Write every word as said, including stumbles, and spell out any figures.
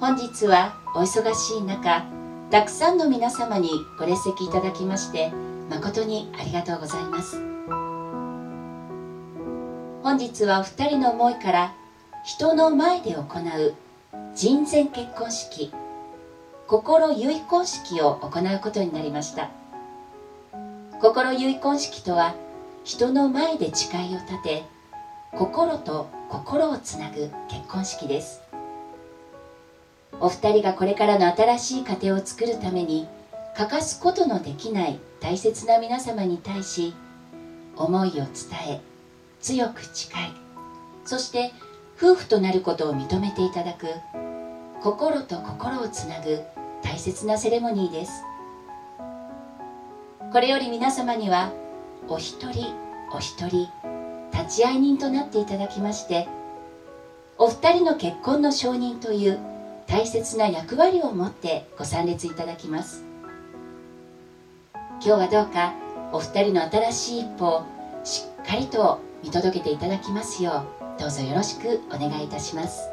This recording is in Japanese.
本日はお忙しい中、たくさんの皆様にご列席いただきまして誠にありがとうございます。本日はお二人の思いから人の前で行う人前結婚式、心結婚式を行うことになりました。心結婚式とは、人の前で誓いを立て、心と心をつなぐ結婚式です。お二人がこれからの新しい家庭を作るために欠かすことのできない大切な皆様に対し、思いを伝え、強く誓い、そして夫婦となることを認めていただく、心と心をつなぐ大切なセレモニーです。これより皆様にはお一人お一人立ち会い人となっていただきまして、お二人の結婚の承認という大切な役割を持ってご参列いただきます。今日はどうかお二人の新しい一歩をしっかりと見届けていただきますよう、どうぞよろしくお願いいたします。